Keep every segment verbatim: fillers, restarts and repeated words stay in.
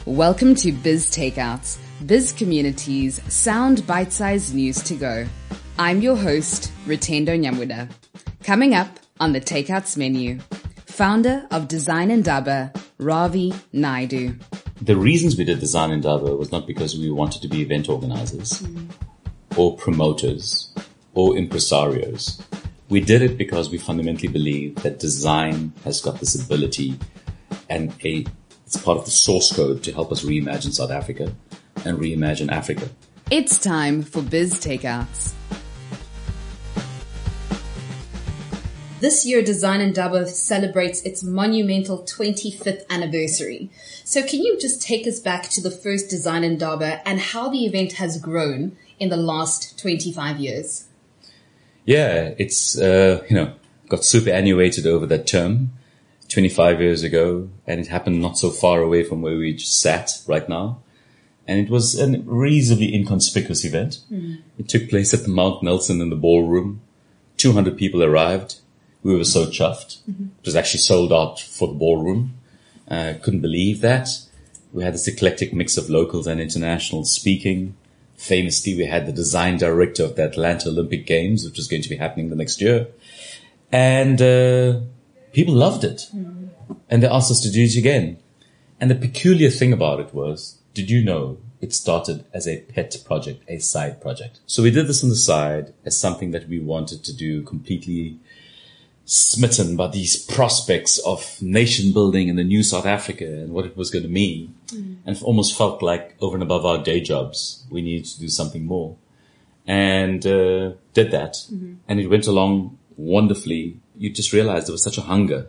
Welcome to Biz Takeouts, Biz Community's sound bite-sized news to go. I'm your host, Rutendo Nyamuda. Coming up on the Takeouts menu, founder of Design Indaba, Ravi Naidu. The reasons we did Design Indaba was not because we wanted to be event organizers mm. or promoters or impresarios. We did it because we fundamentally believe that design has got this ability and a it's part of the source code to help us reimagine South Africa and reimagine Africa. It's time for Biz Takeouts. This year, Design Indaba celebrates its monumental twenty-fifth anniversary. So can you just take us back to the first Design Indaba and how the event has grown in the last twenty-five years? Yeah, it's, uh, you know, got superannuated over that term twenty-five years ago, and it happened not so far away from where we just sat right now. And it was a reasonably inconspicuous event. Mm. It took place at the Mount Nelson in the ballroom. two hundred people arrived. We were so chuffed. Mm-hmm. It was actually sold out for the ballroom. Uh, couldn't believe that. We had this eclectic mix of locals and internationals speaking. Famously, we had the design director of the Atlanta Olympic Games, which was going to be happening the next year. And uh people loved it. Mm. And they asked us to do it again. And the peculiar thing about it was, did you know it started as a pet project, a side project? So we did this on the side as something that we wanted to do, completely smitten by these prospects of nation building in the new South Africa and what it was going to mean. Mm. And it almost felt like over and above our day jobs, we needed to do something more. And uh did that. Mm-hmm. And it went along wonderfully. You just realized there was such a hunger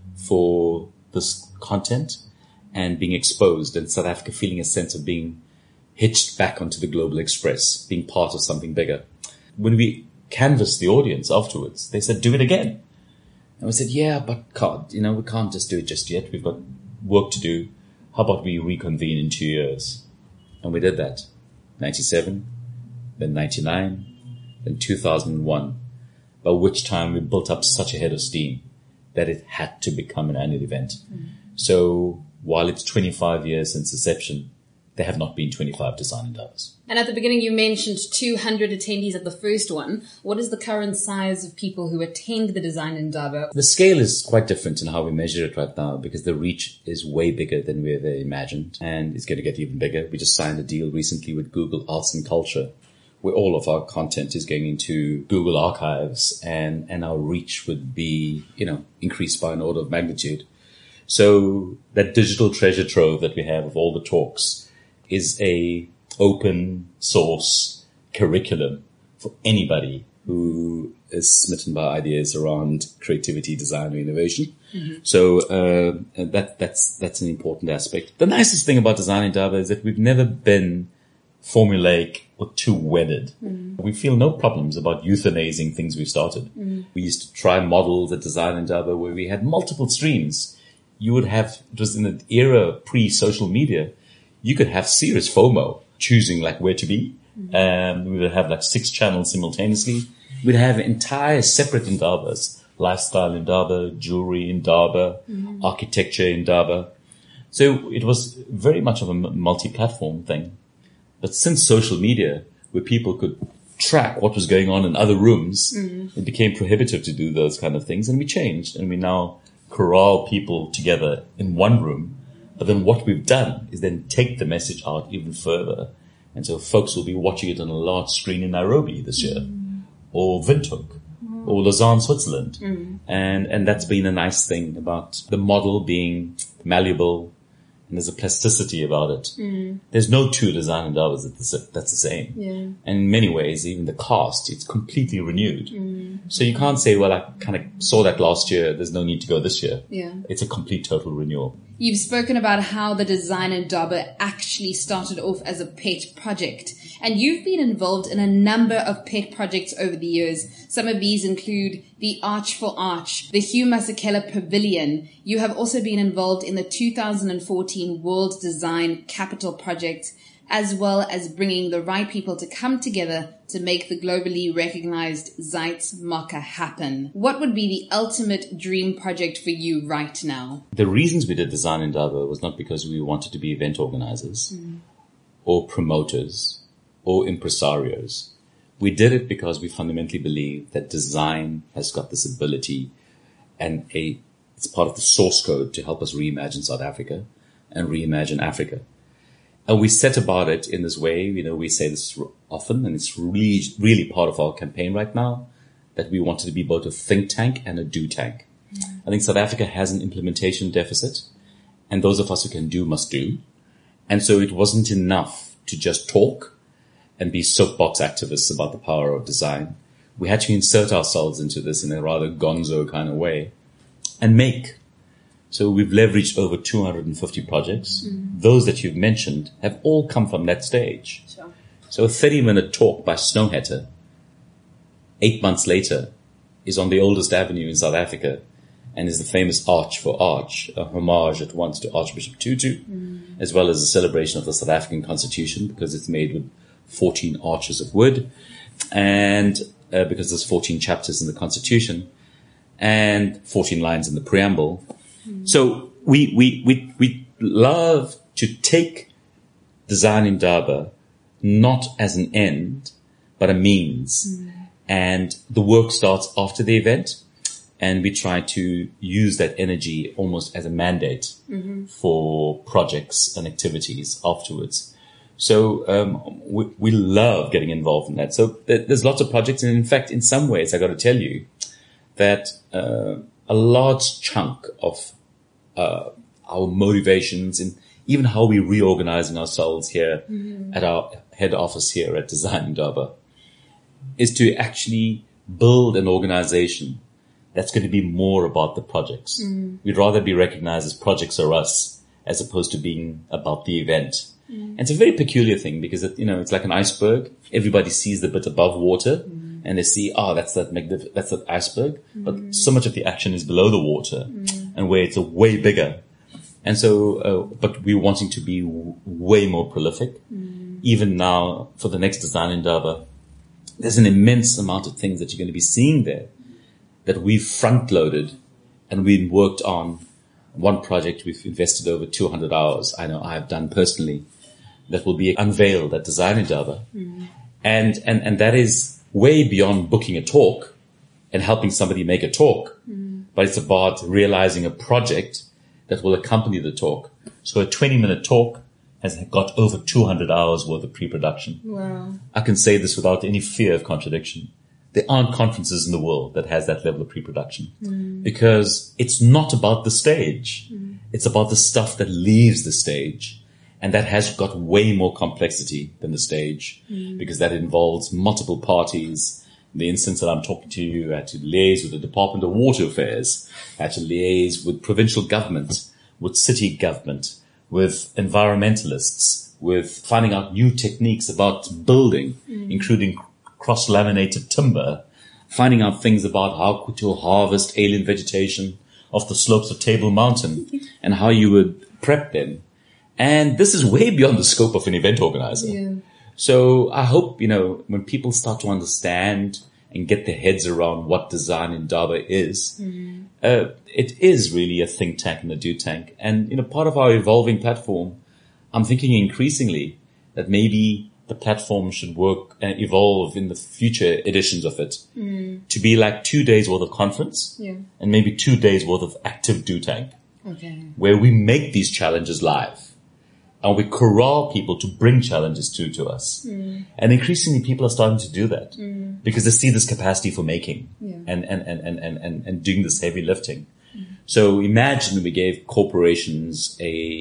for this content and being exposed, and South Africa feeling a sense of being hitched back onto the global express, being part of something bigger. When we canvassed the audience afterwards, they said, do it again. And we said, yeah, but God, you know, we can't just do it just yet. We've got work to do. How about we reconvene in two years? And we did that. ninety-seven, then ninety-nine, then two thousand one. By which time we built up such a head of steam that it had to become an annual event. Mm. So while it's twenty-five years since inception, there have not been twenty-five Design Indabas. And at the beginning you mentioned two hundred attendees at the first one. What is the current size of people who attend the Design Indaba? The scale is quite different in how we measure it right now because the reach is way bigger than we ever imagined, and it's going to get even bigger. We just signed a deal recently with Google Arts and Culture, where all of our content is going into Google Archives, and, and our reach would be, you know, increased by an order of magnitude. So that digital treasure trove that we have of all the talks is a open source curriculum for anybody who is smitten by ideas around creativity, design, or innovation. Mm-hmm. So uh, that that's that's an important aspect. The nicest thing about Design Indaba is that we've never been formulaic or too wedded. Mm. We feel no problems about euthanizing things we've started. Mm. We used to try models at Design Indaba where we had multiple streams. You would have, it was in an era pre-social media, you could have serious FOMO, choosing like where to be. Mm. Um, we would have like six channels simultaneously. We'd have entire separate Indabas, lifestyle Indaba, jewelry Indaba, mm. architecture Indaba. So it was very much of a multi-platform thing. But since social media, where people could track what was going on in other rooms, mm. it became prohibitive to do those kind of things. And we changed, and we now corral people together in one room. But then what we've done is then take the message out even further. And so folks will be watching it on a large screen in Nairobi this year, mm. or Windhoek, mm. or Lausanne, Switzerland. Mm. And, and that's been a nice thing about the model being malleable. And there's a plasticity about it. Mm. There's no two Design Indabas that's the same. Yeah. And in many ways, even the cast, it's completely renewed. Mm. So you can't say, well, I kind of saw that last year. There's no need to go this year. Yeah. It's a complete total renewal. You've spoken about how the Design Indaba actually started off as a pet project. And you've been involved in a number of pet projects over the years. Some of these include the Arch for Arch, the Hugh Masekela Pavilion. You have also been involved in the two thousand fourteen World Design Capital Project, as well as bringing the right people to come together to make the globally recognized Zeitz Mocha happen. What would be the ultimate dream project for you right now? The reasons we did Design Indaba was not because we wanted to be event organizers mm. or promoters or impresarios. We did it because we fundamentally believe that design has got this ability and a it's part of the source code to help us reimagine South Africa and reimagine Africa. And we set about it in this way, you know, we say this often, and it's really, really part of our campaign right now, that we wanted to be both a think tank and a do tank. Mm. I think South Africa has an implementation deficit, and those of us who can do must do. And so it wasn't enough to just talk and be soapbox activists about the power of design. We had to insert ourselves into this in a rather gonzo kind of way and make. So we've leveraged over two hundred fifty projects. Mm. Those that you've mentioned have all come from that stage. Sure. So a thirty minute talk by Snow Hatter, eight months later, is on the oldest avenue in South Africa and is the famous Arch for Arch, a homage at once to Archbishop Tutu, mm. as well as a celebration of the South African Constitution, because it's made with fourteen arches of wood, and uh, because there's fourteen chapters in the Constitution and fourteen lines in the preamble. Mm. So we, we, we, we love to take Design Indaba not as an end, but a means. Mm. And the work starts after the event, and we try to use that energy almost as a mandate mm-hmm. for projects and activities afterwards. So um, we, we love getting involved in that. So there's lots of projects, and in fact, in some ways, I got to tell you that uh, a large chunk of uh, our motivations and even how we're reorganizing ourselves here mm-hmm. at our head office here at Design Indaba is to actually build an organization that's going to be more about the projects. Mm. We'd rather be recognized as projects or us as opposed to being about the event. Mm. And it's a very peculiar thing because, it, you know, it's like an iceberg. Everybody sees the bit above water mm. and they see, oh, that's that magnif- that's that iceberg. Mm. But so much of the action is below the water mm. and where it's a way bigger. And so, uh, but we're wanting to be w- way more prolific. Mm. Even now for the next Design Indaba, there's an immense amount of things that you're going to be seeing there that we've front-loaded and we've worked on. One project we've invested over two hundred hours, I know I've done personally, that will be unveiled at Design Indaba. Mm. And, and, and that is way beyond booking a talk and helping somebody make a talk. Mm. But it's about realizing a project that will accompany the talk. So a twenty minute talk has got over two hundred hours worth of pre-production. Wow. I can say this without any fear of contradiction. There aren't conferences in the world that has that level of pre-production mm. because it's not about the stage. Mm. It's about the stuff that leaves the stage, and that has got way more complexity than the stage mm. because that involves multiple parties. In the instance that I'm talking to you, I had to liaise with the Department of Water Affairs. I had to liaise with provincial government, with city government, with environmentalists, with finding out new techniques about building, mm. including cross-laminated timber, finding out things about how to harvest alien vegetation off the slopes of Table Mountain and how you would prep them. And this is way beyond the scope of an event organizer. Yeah. So I hope, you know, when people start to understand and get their heads around what Design Indaba is, mm-hmm. uh, it is really a think tank and a do tank. And, you know, part of our evolving platform, I'm thinking increasingly that maybe the platform should work and evolve in the future editions of it mm. to be like two days worth of conference yeah. and maybe two days worth of active do tank, okay. where we make these challenges live and we corral people to bring challenges to, to us. Mm. And increasingly people are starting to do that mm. because they see this capacity for making yeah. and, and, and, and, and, and doing this heavy lifting. Mm. So imagine we gave corporations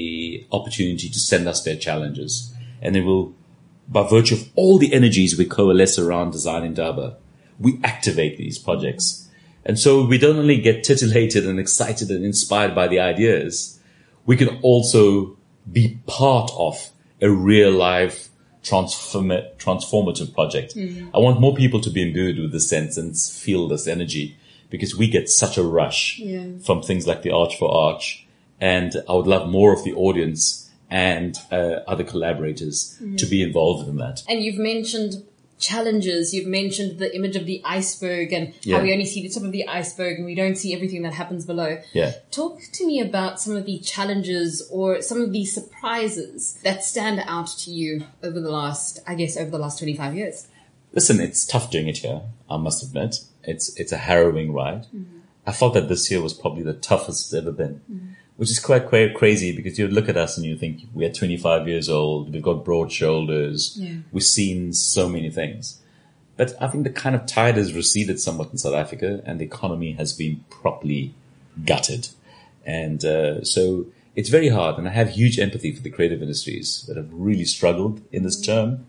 a opportunity to send us their challenges, and they will, by virtue of all the energies we coalesce around Design Indaba, we activate these projects. And so we don't only get titillated and excited and inspired by the ideas, we can also be part of a real life transform- transformative project. Mm-hmm. I want more people to be imbued with this sense and feel this energy, because we get such a rush yeah. from things like the Arch for Arch. And I would love more of the audience and uh, other collaborators mm-hmm. to be involved in that. And you've mentioned challenges. You've mentioned the image of the iceberg and yeah. how we only see the top of the iceberg and we don't see everything that happens below. Yeah. Talk to me about some of the challenges or some of the surprises that stand out to you over the last, I guess, over the last twenty-five years. Listen, it's tough doing it here, I must admit. It's it's a harrowing ride. Mm-hmm. I felt that this year was probably the toughest it's ever been, mm-hmm. which is quite, quite crazy because you look at us and you think we're twenty-five years old, we've got broad shoulders, yeah. we've seen so many things. But I think the kind of tide has receded somewhat in South Africa and the economy has been properly gutted. And uh, so it's very hard, and I have huge empathy for the creative industries that have really struggled in this term.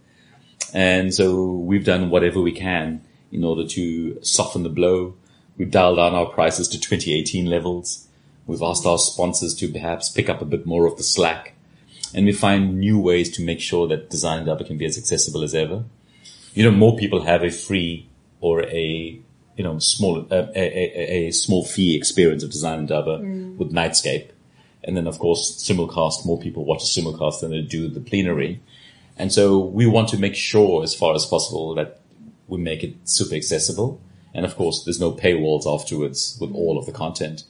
And so we've done whatever we can in order to soften the blow. We've dialed down our prices to twenty eighteen levels. We've asked our sponsors to perhaps pick up a bit more of the slack. And we find new ways to make sure that Design Indaba can be as accessible as ever. You know, more people have a free or a, you know, small, uh, a, a, a small fee experience of Design Indaba mm. with Nightscape. And then, of course, simulcast, more people watch a simulcast than they do the plenary. And so we want to make sure as far as possible that we make it super accessible. And of course, there's no paywalls afterwards with all of the content.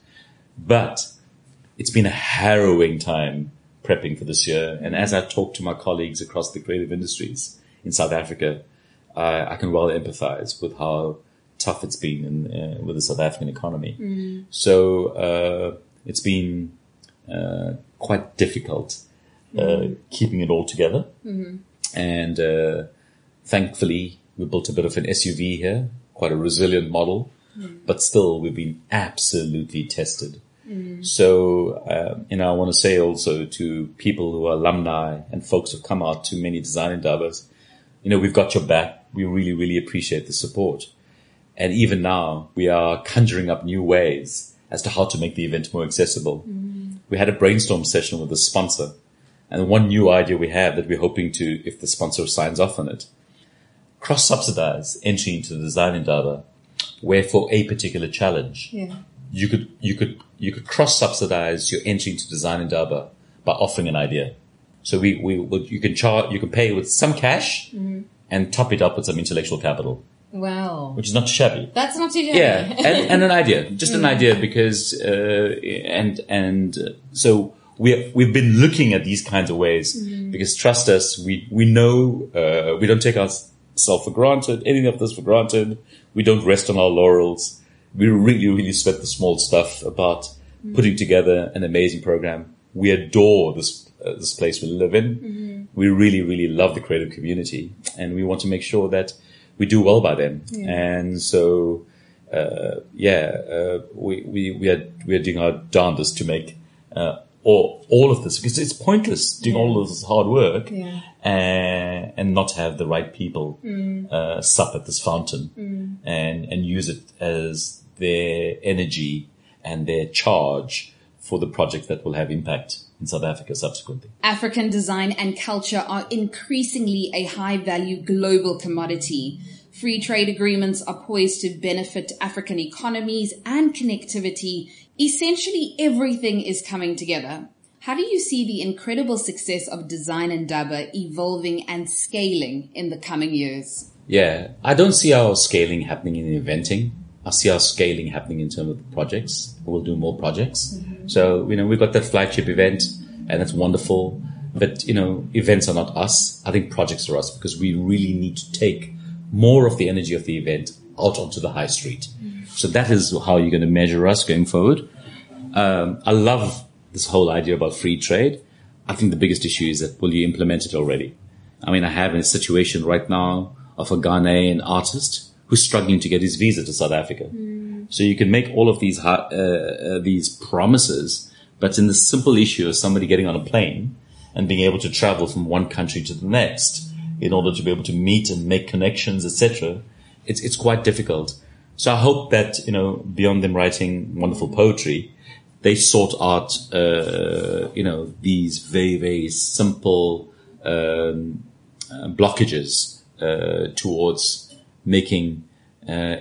But it's been a harrowing time prepping for this year. And as I talk to my colleagues across the creative industries in South Africa, uh, I can well empathize with how tough it's been in, uh, with the South African economy. Mm. So uh, it's been uh, quite difficult uh, mm. keeping it all together. Mm-hmm. And uh, thankfully, we built a bit of an S U V here. Quite a resilient model, mm. but still we've been absolutely tested. Mm. So, uh, you know, I want to say also to people who are alumni and folks who've come out to many Design Indabas, you know, we've got your back. We really, really appreciate the support. And even now we are conjuring up new ways as to how to make the event more accessible. Mm. We had a brainstorm session with the sponsor, and one new idea we have that we're hoping to, if the sponsor signs off on it, cross-subsidize entry into the Design Indaba, where for a particular challenge, yeah. you could, you could, you could cross-subsidize your entry into Design Indaba by offering an idea. So we, we, you can charge, you can pay with some cash mm-hmm. and top it up with some intellectual capital. Wow. Which is not shabby. That's not too shabby. Yeah. And, and an idea, just mm. an idea because, uh, and, and uh, so we, we've been looking at these kinds of ways mm. because trust us, we, we know, uh, we don't take our, self for granted, any of this for granted. We don't rest on our laurels. We really, really sweat the small stuff about mm-hmm. putting together an amazing program. We adore this uh, this place we live in. Mm-hmm. We really, really love the creative community, and we want to make sure that we do well by them. Yeah. And so, uh, yeah, uh, we we we are we are doing our darndest to make uh, all all of this, because it's pointless doing yeah. all of this hard work. Yeah. And, and not have the right people mm. uh, sup at this fountain mm. and, and use it as their energy and their charge for the project that will have impact in South Africa subsequently. African design and culture are increasingly a high-value global commodity. Free trade agreements are poised to benefit African economies and connectivity. Essentially, everything is coming together. How do you see the incredible success of Design Indaba evolving and scaling in the coming years? Yeah, I don't see our scaling happening in eventing. I see our scaling happening in terms of the projects. We'll do more projects. Mm-hmm. So, you know, we've got that flagship event and it's wonderful. But, you know, events are not us. I think projects are us, because we really need to take more of the energy of the event out onto the high street. Mm-hmm. So that is how you're going to measure us going forward. Um, I love this whole idea about free trade. I think the biggest issue is that, will you implement it already? I mean, I have a situation right now of a Ghanaian artist who's struggling to get his visa to South Africa. Mm. So you can make all of these, uh, uh, these promises, but in the simple issue of somebody getting on a plane and being able to travel from one country to the next in order to be able to meet and make connections, et cetera, it's, it's quite difficult. So I hope that, you know, beyond them writing wonderful poetry, they sort out, uh, you know, these very, very simple um, uh, blockages uh, towards making uh,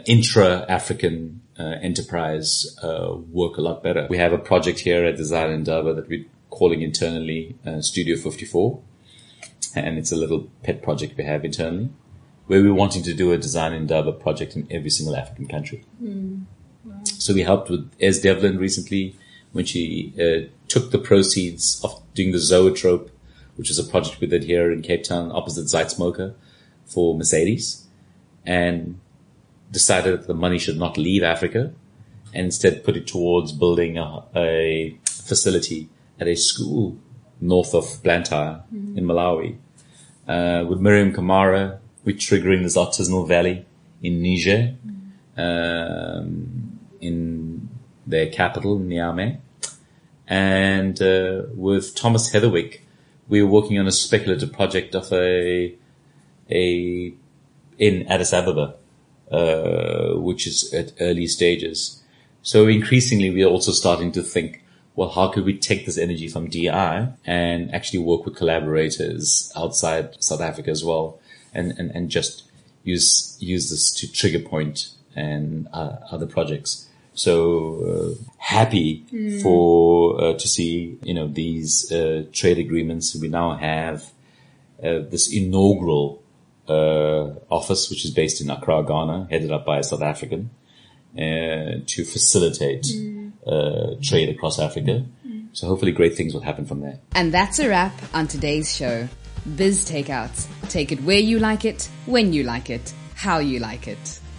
intra-African uh, enterprise uh, work a lot better. We have a project here at Design Indaba that we're calling internally uh, Studio fifty-four. And it's a little pet project we have internally, where we're wanting to do a design and develop project in every single African country. Mm. Wow. So we helped with Es Devlin recently when she uh, took the proceeds of doing the Zoetrope, which is a project we did here in Cape Town opposite Zeitsmoker for Mercedes, and decided that the money should not leave Africa and instead put it towards building a, a facility at a school north of Blantyre mm-hmm. in Malawi. Uh, with Miriam Kamara, we're triggering this artisanal valley in Niger, mm-hmm. um, in their capital, Niamey. And uh, with Thomas Heatherwick, we were working on a speculative project of a, a in Addis Ababa, uh, which is at early stages. So increasingly, we are also starting to think, well, how could we take this energy from D I and actually work with collaborators outside South Africa as well, and, and, and just use use this to trigger point and uh, other projects. So uh, happy mm. for uh, to see you know these uh, trade agreements. We now have uh, this inaugural uh, office, which is based in Accra, Ghana, headed up by a South African, uh, to facilitate. Mm. Uh, trade across Africa. Mm. So hopefully great things will happen from there. And that's a wrap on today's show. Biz Takeouts. Take it where you like it, when you like it, how you like it.